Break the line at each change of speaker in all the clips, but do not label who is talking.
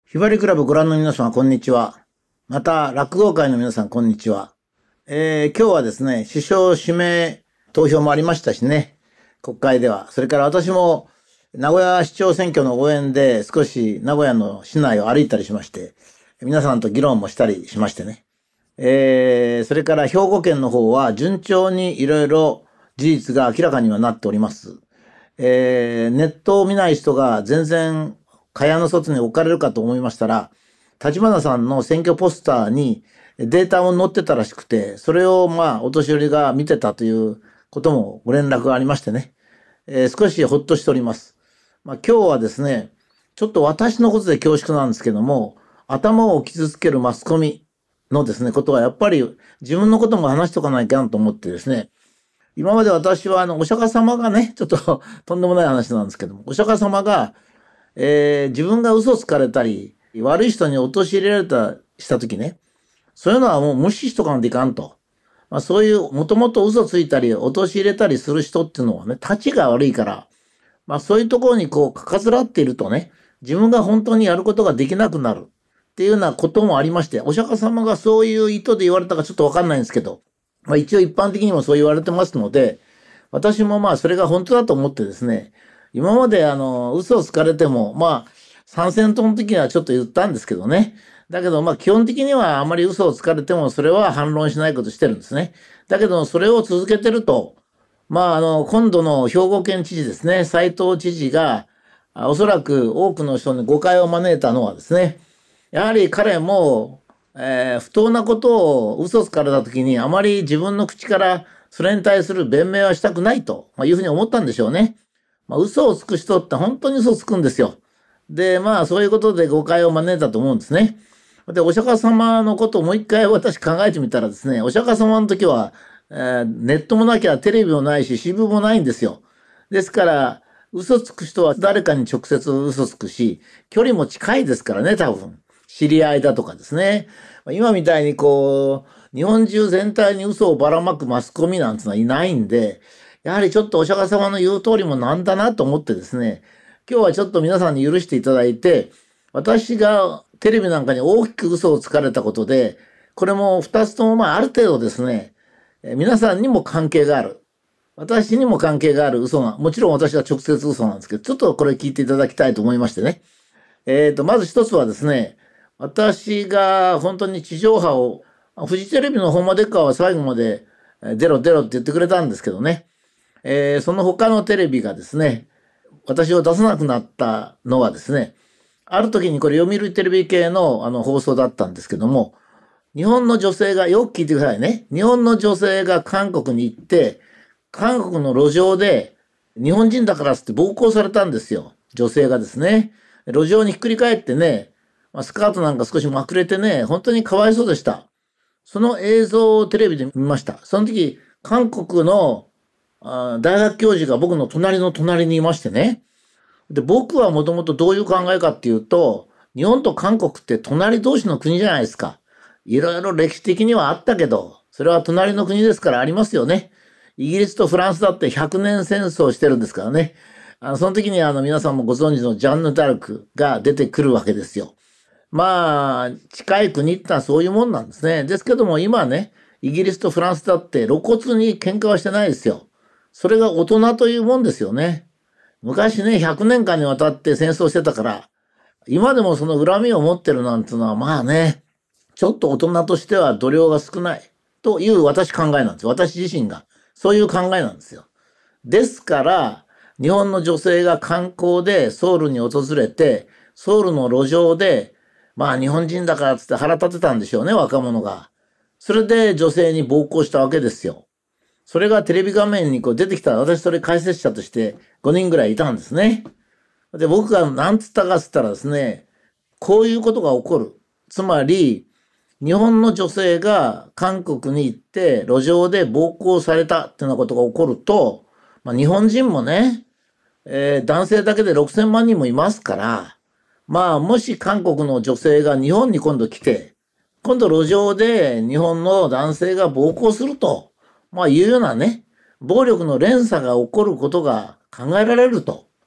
ひばりクラブご覧の皆様、こんにちは。また、落語界の皆さん、こんにちは。今日はですね、首相指名投票もありましたしね、国会では。それから私も、名古屋市長選挙の応援で少し名古屋の市内を歩いたりしまして、皆さんと議論もしたりしましてね。それから兵庫県の方は順調にいろいろ事実が明らかにはなっております。ネットを見ない人が全然蚊帳の外に置かれるかと思いましたら、立花さんの選挙ポスターにデータも載ってたらしくて、それをお年寄りが見てたということもご連絡がありましてね、少しほっとしております。今日はですね、ちょっと私のことで恐縮なんですけども、頭を傷つけるマスコミのですね、ことはやっぱり自分のことも話しとかないかんと思ってですね、今まで私はお釈迦様がね、ちょっととんでもない話なんですけども、お釈迦様が自分が嘘つかれたり、悪い人に陥れられした時ね、そういうのはもう無視しとかんといかんと。そういう、もともと嘘ついたり、陥れたりする人っていうのはね、立ちが悪いから、そういうところにかかずらっているとね、自分が本当にやることができなくなるっていうようなこともありまして、お釈迦様がそういう意図で言われたかちょっとわかんないんですけど、一応一般的にもそう言われてますので、私もそれが本当だと思ってですね、今まで嘘をつかれても、参戦党の時にはちょっと言ったんですけどね。だけど基本的にはあまり嘘をつかれてもそれは反論しないことしてるんですね。だけどそれを続けてると、今度の兵庫県知事ですね、斉藤知事が、おそらく多くの人に誤解を招いたのはですね、やはり彼も、不当なことを嘘つかれた時にあまり自分の口からそれに対する弁明はしたくないというふうに思ったんでしょうね。嘘をつく人って本当に嘘をつくんですよ。で、そういうことで誤解を招いたと思うんですね。で、お釈迦様のことをもう一回私考えてみたらですね、お釈迦様の時は、ネットもなきゃテレビもないし新聞もないんですよ。ですから、嘘つく人は誰かに直接嘘つくし、距離も近いですからね、多分。知り合いだとかですね。今みたいに日本中全体に嘘をばらまくマスコミなんてのはいないんで、やはりちょっとお釈迦様の言う通りもなんだなと思ってですね、今日はちょっと皆さんに許していただいて、私がテレビなんかに大きく嘘をつかれたことで、これも二つともある程度ですね、皆さんにも関係がある。私にも関係がある嘘が、もちろん私は直接嘘なんですけど、ちょっとこれ聞いていただきたいと思いましてね。まず一つはですね、私が本当に地上波を、フジテレビのホンマデッカーは最後まで出ろ出ろって言ってくれたんですけどね、その他のテレビがですね、私を出さなくなったのはですね、ある時にこれ読売テレビ系の放送だったんですけども、日本の女性が、よく聞いてくださいね。日本の女性が韓国に行って、韓国の路上で日本人だからっつって暴行されたんですよ。女性がですね。路上にひっくり返ってね、スカートなんか少しまくれてね、本当にかわいそうでした。その映像をテレビで見ました。その時、韓国の大学教授が僕の隣の隣にいましてね。で、僕はもともとどういう考えかっていうと、日本と韓国って隣同士の国じゃないですか。いろいろ歴史的にはあったけど、それは隣の国ですからありますよね。イギリスとフランスだって100年戦争してるんですからね。その時に皆さんもご存知のジャンヌ・ダルクが出てくるわけですよ。近い国ってのはそういうもんなんですね。ですけども今ね、イギリスとフランスだって露骨に喧嘩はしてないですよ。それが大人というもんですよね。昔ね、100年間にわたって戦争してたから、今でもその恨みを持ってるなんてのはちょっと大人としては度量が少ないという私考えなんですよ。私自身が。そういう考えなんですよ。ですから、日本の女性が観光でソウルに訪れて、ソウルの路上で、日本人だからっつって腹立てたんでしょうね、若者が。それで女性に暴行したわけですよ。それがテレビ画面に出てきたら、私それ解説者として5人ぐらいいたんですね。で、僕が何つったかっつったらですね、こういうことが起こる。つまり、日本の女性が韓国に行って路上で暴行されたっていうようなことが起こると、日本人もね、男性だけで6000万人もいますから、もし韓国の女性が日本に今度来て、今度路上で日本の男性が暴行すると、いうようなね、暴力の連鎖が起こることが考えられると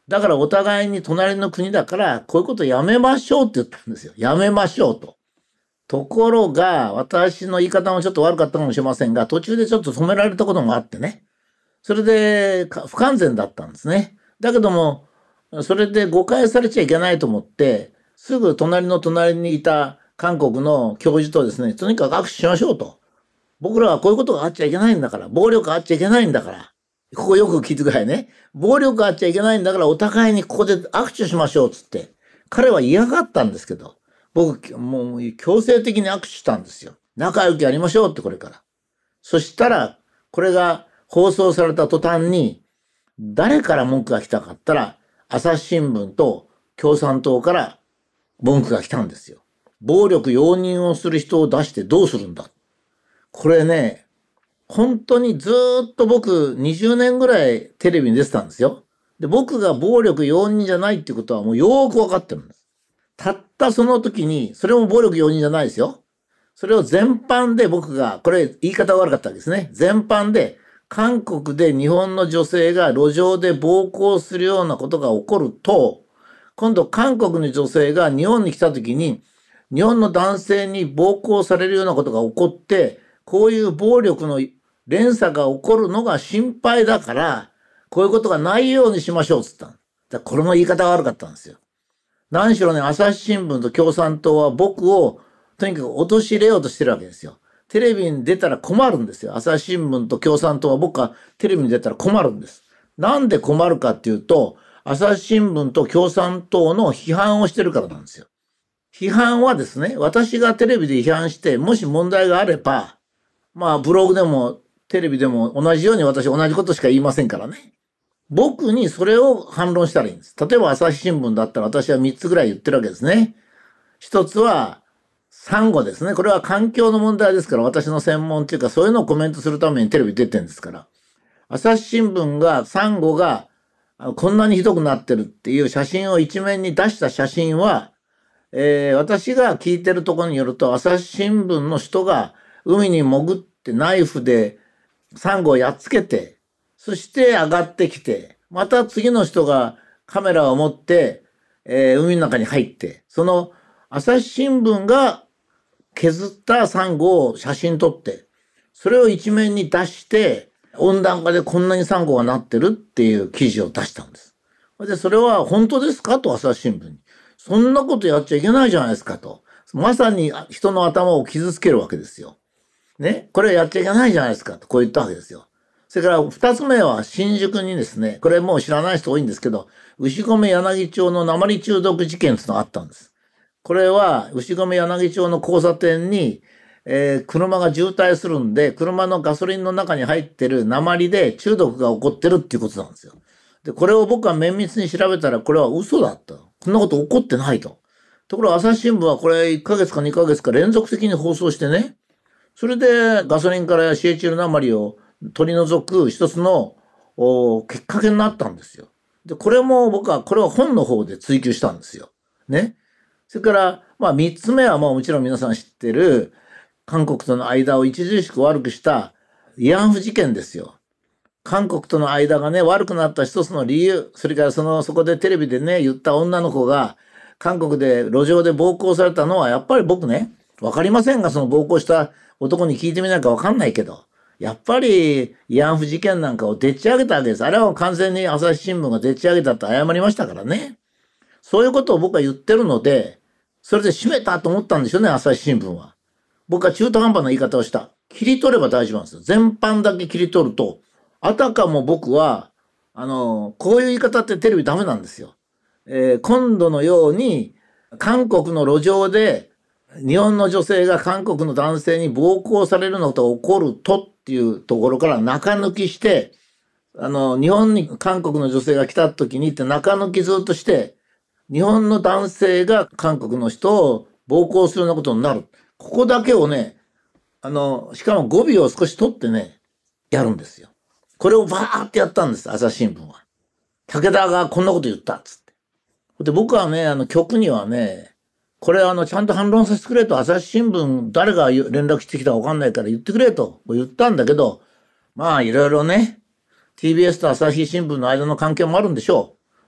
だからお互いに隣の国だから、こういうことやめましょうって言ったんですよ。やめましょうと。ところが、私の言い方もちょっと悪かったかもしれませんが、途中でちょっと止められたこともあってね。それで不完全だったんですね。だけども、それで誤解されちゃいけないと思って、すぐ隣にいた韓国の教授とですね、とにかく握手しましょうと。僕らはこういうことがあっちゃいけないんだから、暴力があっちゃいけないんだから。ここよく聞いてくださいね。暴力があっちゃいけないんだから、お互いにここで握手しましょうっつって。彼は嫌がったんですけど、僕、もう強制的に握手したんですよ。仲良くやりましょうってこれから。そしたら、これが放送された途端に、誰から文句が来たかったら、朝日新聞と共産党から文句が来たんですよ。暴力容認をする人を出してどうするんだ。これね、本当にずっと僕20年ぐらいテレビに出てたんですよ。で、僕が暴力容認じゃないってことはもうよーくわかってるんです。たったその時に、それも暴力容認じゃないですよ。それを全般で僕が、これ言い方が悪かったわけですね。全般で、韓国で日本の女性が路上で暴行するようなことが起こると、今度韓国の女性が日本に来た時に、日本の男性に暴行されるようなことが起こって、こういう暴力の連鎖が起こるのが心配だから、こういうことがないようにしましょうっつった。だからこれの言い方が悪かったんですよ。何しろね、朝日新聞と共産党は僕をとにかく陥れようとしてるわけですよ。テレビに出たら困るんですよ。朝日新聞と共産党は僕がテレビに出たら困るんです。なんで困るかっていうと、朝日新聞と共産党の批判をしてるからなんですよ。批判はですね、私がテレビで批判して、もし問題があれば、まあブログでもテレビでも同じように私同じことしか言いませんからね。僕にそれを反論したらいいんです。例えば朝日新聞だったら私は3つぐらい言ってるわけですね。一つは、サンゴですね。これは環境の問題ですから、私の専門っていうか、そういうのをコメントするためにテレビ出てるんですから。朝日新聞がサンゴがこんなにひどくなってるっていう写真を一面に出した写真は、私が聞いてるところによると、朝日新聞の人が海に潜ってナイフでサンゴをやっつけて、そして上がってきて、また次の人がカメラを持って、海の中に入って、その朝日新聞が削ったサンゴを写真撮って、それを一面に出して、温暖化でこんなにサンゴがなってるっていう記事を出したんです。で、それは本当ですかと朝日新聞に。そんなことやっちゃいけないじゃないですかと。まさに人の頭を傷つけるわけですよ。ね。これやっちゃいけないじゃないですかと、こう言ったわけですよ。それから二つ目は新宿にですね、これもう知らない人多いんですけど、牛込柳町の鉛中毒事件っていうのがあったんです。これは牛込柳町の交差点に、車が渋滞するんで、車のガソリンの中に入ってる鉛で中毒が起こってるっていうことなんですよ。で、これを僕は綿密に調べたら、これは嘘だった。こんなこと起こってないと。ところが朝日新聞はこれ1ヶ月か2ヶ月か連続的に放送してね、それでガソリンからシエチル鉛を取り除く一つのきっかけになったんですよ。で、これも僕は、これは本の方で追求したんですよ。ね。それから、まあ三つ目はもちろん皆さん知ってる、韓国との間を著しく悪くした慰安婦事件ですよ。韓国との間がね、悪くなった一つの理由、それからそこでテレビでね、言った女の子が、韓国で路上で暴行されたのは、やっぱり僕ね、わかりませんが、その暴行した男に聞いてみないかわかんないけど、やっぱり慰安婦事件なんかをでっち上げたわけです。あれは完全に朝日新聞がでっち上げたって謝りましたからね。そういうことを僕は言ってるので、それで閉めたと思ったんでしょうね、朝日新聞は。僕は中途半端な言い方をした。切り取れば大丈夫なんですよ。全般だけ切り取ると、あたかも僕は、こういう言い方ってテレビダメなんですよ。今度のように、韓国の路上で、日本の女性が韓国の男性に暴行されるのと起こるとっていうところから中抜きして、日本に韓国の女性が来た時にって中抜きずっとして、日本の男性が韓国の人を暴行するようなことになる。ここだけをね、しかも語尾を少し取ってね、やるんですよ。これをバーってやったんです、朝日新聞は。武田がこんなこと言った、つって。で、僕はね、局にはね、これちゃんと反論させてくれと、朝日新聞誰が連絡してきたかわかんないから言ってくれと言ったんだけど、まあいろいろね、TBS と朝日新聞の間の関係もあるんでしょ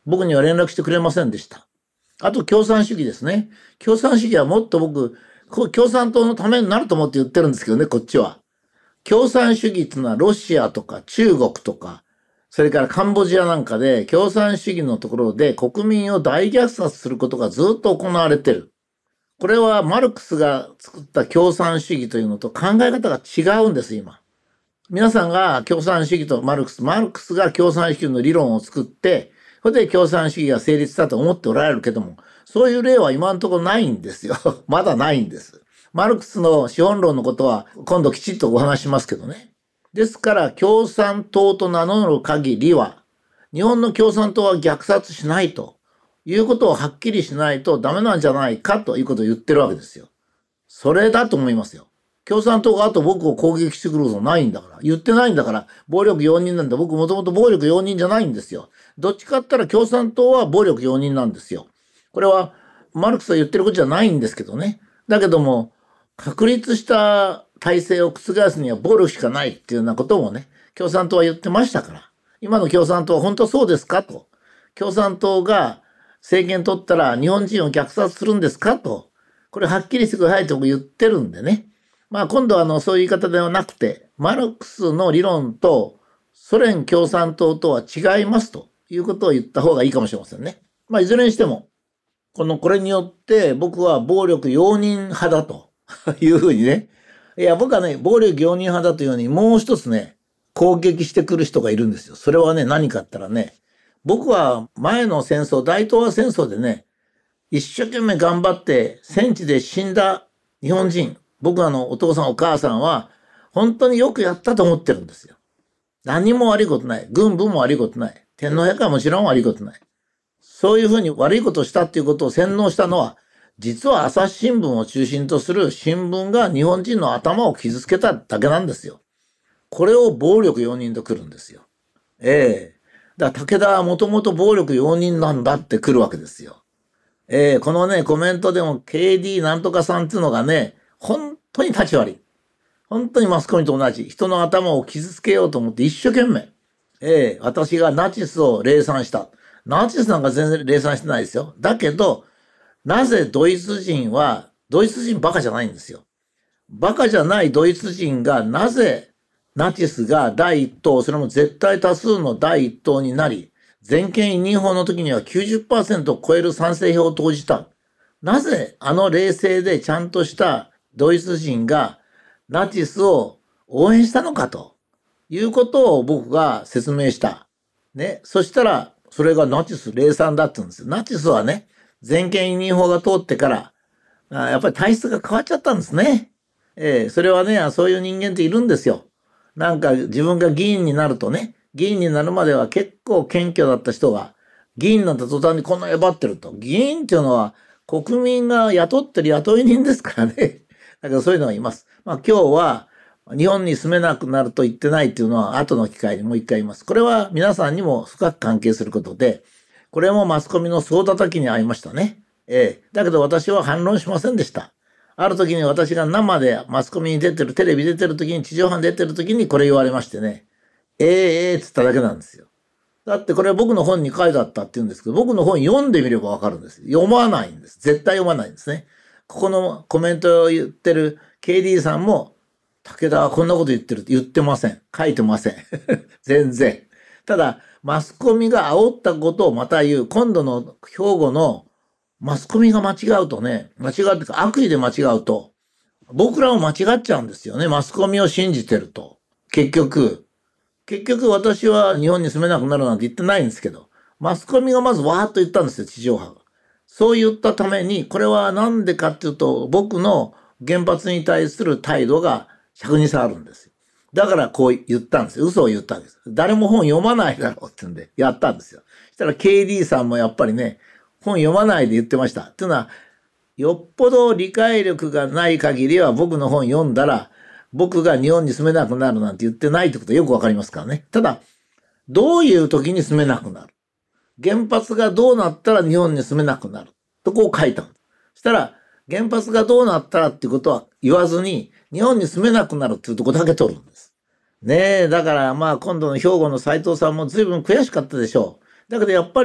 僕には連絡してくれませんでした。あと共産主義ですね。共産主義はもっと僕、共産党のためになると思って言ってるんですけどね、こっちは。共産主義っていうのはロシアとか中国とか、それからカンボジアなんかで共産主義のところで国民を大虐殺することがずっと行われてる。これはマルクスが作った共産主義というのと考え方が違うんです、今。皆さんが共産主義とマルクスが共産主義の理論を作って、それで共産主義が成立したと思っておられるけども、そういう例は今のところないんですよ。まだないんです。マルクスの資本論のことは今度きちっとお話しますけどね。ですから共産党と名乗る限りは、日本の共産党は虐殺しないということをはっきりしないとダメなんじゃないかということを言ってるわけですよ。それだと思いますよ。共産党があと僕を攻撃してくることないんだから。言ってないんだから。暴力容認なんだ。僕もともと暴力容認じゃないんですよ。どっちかって言ったら共産党は暴力容認なんですよ。これはマルクスが言ってることじゃないんですけどね。だけども、確立した体制を覆すには暴力しかないっていうようなこともね、共産党は言ってましたから。今の共産党は本当そうですかと。共産党が政権取ったら日本人を虐殺するんですかと。これはっきりしてくださいと言ってるんでね。まあ今度はそういう言い方ではなくて、マルクスの理論とソ連共産党とは違いますということを言った方がいいかもしれませんね。まあいずれにしても、これによって僕は暴力容認派だというふうにね。いや、僕はね、暴力容認派だというようにもう一つね、攻撃してくる人がいるんですよ。それはね、何かって言ったらね、僕は前の戦争、大東亜戦争でね、一生懸命頑張って戦地で死んだ日本人、僕お父さんお母さんは本当によくやったと思ってるんですよ。何も悪いことない。軍部も悪いことない。天皇陛下はもちろん悪いことない。そういうふうに悪いことをしたっていうことを洗脳したのは、実は朝日新聞を中心とする新聞が日本人の頭を傷つけただけなんですよ。これを暴力容認と来るんですよ。だから武田はもともと暴力容認なんだって来るわけですよ。このね、コメントでも KD なんとかさんっていうのがね、本当に立ち悪い。本当にマスコミと同じ。人の頭を傷つけようと思って一生懸命。私がナチスを礼賛した。ナチスなんか全然礼賛してないですよ。だけど、なぜドイツ人バカじゃないんですよ。バカじゃないドイツ人がなぜナチスが第一党、それも絶対多数の第一党になり、全権委任法の時には 90% を超える賛成票を投じた。なぜ冷静でちゃんとしたドイツ人がナチスを応援したのかということを僕が説明した。ね。そしたら、それがナチス礼賛だって言うんですよ。ナチスはね、全権委任法が通ってから、やっぱり体質が変わっちゃったんですね。それはね、そういう人間っているんですよ。なんか自分が議員になるとね、議員になるまでは結構謙虚だった人が、議員になった途端にこんなえばってると。議員っていうのは国民が雇ってる雇い人ですからね。だからそういうのがいます。まあ今日は日本に住めなくなると言ってないっていうのは後の機会にもう一回言います。これは皆さんにも深く関係することで、これもマスコミの総叩きに遭いましたね。だけど私は反論しませんでした。ある時に私が生でマスコミに出てる、テレビ出てる時に、地上波に出てる時にこれ言われましてね。って言っただけなんですよ。だってこれ僕の本に書いてあったって言うんですけど、僕の本読んでみればわかるんです。読まないんです。絶対読まないんですね。ここのコメントを言ってる KD さんも、武田はこんなこと言ってるって言ってません。書いてません。全然。ただ、マスコミが煽ったことをまた言う。今度の兵庫のマスコミが間違うとね、間違うっていうか悪意で間違うと、僕らも間違っちゃうんですよね。マスコミを信じてると。結局私は日本に住めなくなるなんて言ってないんですけど、マスコミがまずわーっと言ったんですよ、地上波が。そう言ったために、これはなんでかっていうと、僕の原発に対する態度が尺に触るんですよ。だからこう言ったんですよ。嘘を言ったんです。誰も本読まないだろうって言うんで、やったんですよ。そしたら KD さんもやっぱりね、本読まないで言ってました。っていうのは、よっぽど理解力がない限りは僕の本読んだら、僕が日本に住めなくなるなんて言ってないってことはよくわかりますからね。ただ、どういう時に住めなくなる。原発がどうなったら日本に住めなくなる。とこう書いた。そしたら、原発がどうなったらっていうことは言わずに、日本に住めなくなるっていうとこだけ取るんです。ねえ、だからまあ今度の兵庫の斉藤さんも随分悔しかったでしょう。だけどやっぱり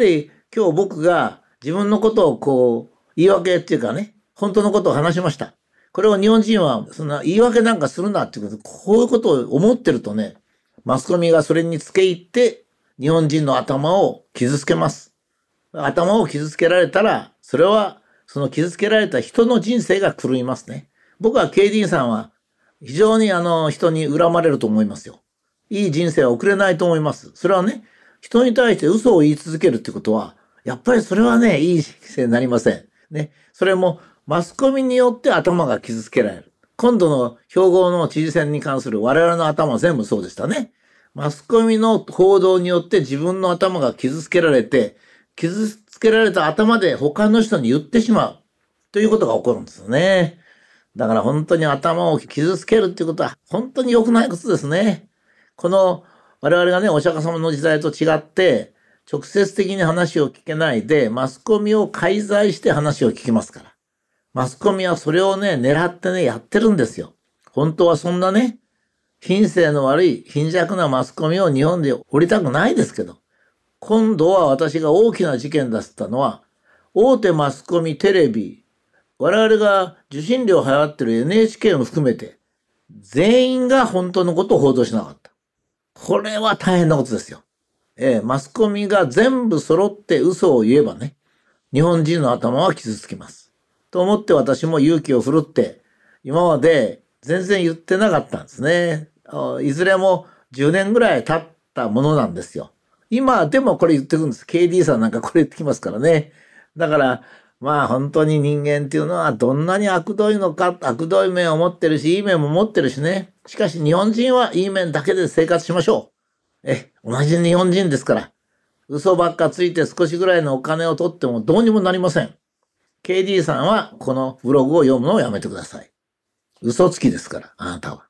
今日僕が自分のことを言い訳っていうかね、本当のことを話しました。これを日本人はそんな言い訳なんかするなっていうこと、こういうことを思ってるとね、マスコミがそれに付け入って日本人の頭を傷つけます。頭を傷つけられたら、それはその傷つけられた人の人生が狂いますね。僕は KD さんは非常に人に恨まれると思いますよ。いい人生は送れないと思います。それはね、人に対して嘘を言い続けるってことは、やっぱりそれはね、いい人生になりません。ね。それもマスコミによって頭が傷つけられる。今度の兵庫の知事選に関する我々の頭は全部そうでしたね。マスコミの報道によって自分の頭が傷つけられて、傷つけられた頭で他の人に言ってしまうということが起こるんですよね。だから本当に頭を傷つけるっていうことは本当に良くないことですね。この我々がね、お釈迦様の時代と違って、直接的に話を聞けないで、マスコミを介在して話を聞きますから。マスコミはそれをね、狙ってね、やってるんですよ。本当はそんなね、品性の悪い貧弱なマスコミを日本で降りたくないですけど、今度は私が大きな事件出したのは、大手マスコミ、テレビ、我々が受信料払ってる NHK も含めて、全員が本当のことを報道しなかった。これは大変なことですよ。マスコミが全部揃って嘘を言えばね、日本人の頭は傷つきます。と思って私も勇気を振るって、今まで全然言ってなかったんですね。いずれも10年ぐらい経ったものなんですよ。今でもこれ言ってくるんです。KD さんなんかこれ言ってきますからね。だから、まあ本当に人間っていうのはどんなに悪どいのか、悪どい面を持ってるし、いい面も持ってるしね。しかし日本人はいい面だけで生活しましょう。同じ日本人ですから。嘘ばっかついて少しぐらいのお金を取ってもどうにもなりません。KD さんはこのブログを読むのをやめてください。嘘つきですから、あなたは。